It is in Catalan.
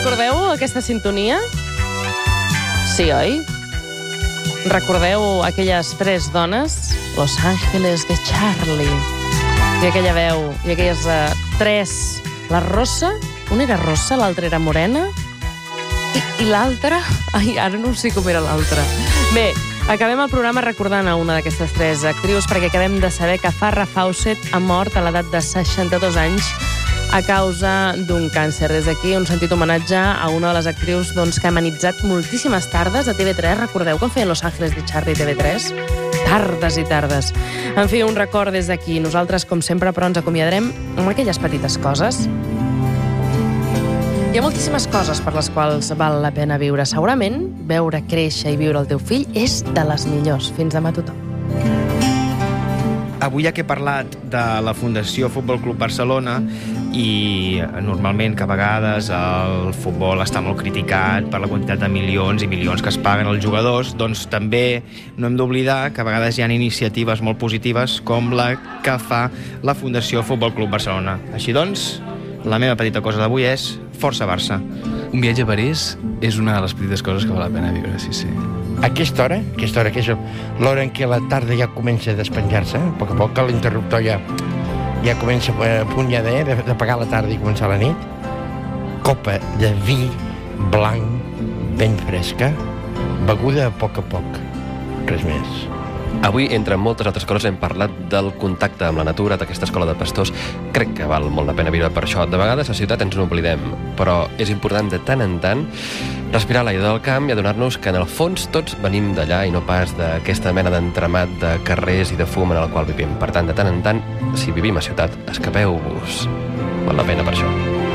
Recordeu aquesta sintonia? Sí, oi? Recordeu aquelles 3 dones? Los Ángeles de Charlie. I aquella veu, i aquelles 3... La Rosa, una era rossa, l'altra era morena, i l'altra... Ai, ara no sé com era l'altra. Bé, acabem el programa recordant a una d'aquestes 3 actrius perquè acabem de saber que Farrah Fawcett ha mort a l'edat de 62 anys a causa d'un càncer. Des d'aquí, un sentit homenatge a una de les actrius que ha amenitzat moltíssimes tardes a TV3. Recordeu quan feien Los Ángeles de Charlie a TV3? Tardes i tardes. En fi, un record des d'aquí. Nosaltres, com sempre, però ens acomiadarem amb aquelles petites coses. Hi ha moltíssimes coses per les quals val la pena viure. Segurament, veure créixer i viure el teu fill és de les millors. Fins demà a tothom. Avui ja que he parlat de la Fundació Futbol Club Barcelona i normalment que a vegades el futbol està molt criticat per la quantitat de milions i milions que es paguen als jugadors, doncs també no hem d'oblidar que a vegades hi ha iniciatives molt positives com la que fa la Fundació Futbol Club Barcelona. Així doncs, la meva petita cosa d'avui és Força Barça. Un viatge a París és una de les petites coses que val la pena viure, sí. Aquesta hora, que és l'hora en què la tarda ja comença a despenjar-se, a poc a poc, que l'interruptor ja comença a punt ja d'apagar la tarda i començar la nit, copa de vi blanc ben fresca, beguda a poc, res més. Avui, entre moltes altres coses, hem parlat del contacte amb la natura, d'aquesta escola de pastors. Crec que val molt la pena viure per això. De vegades a la ciutat ens n'oblidem, però és important de tant en tant respirar l'aire del camp i adonar-nos que en el fons tots venim d'allà i no pas d'aquesta mena d'entramat de carrers i de fum en el qual vivim. Per tant, de tant en tant, si vivim a ciutat, escapeu-vos. Val la pena per això.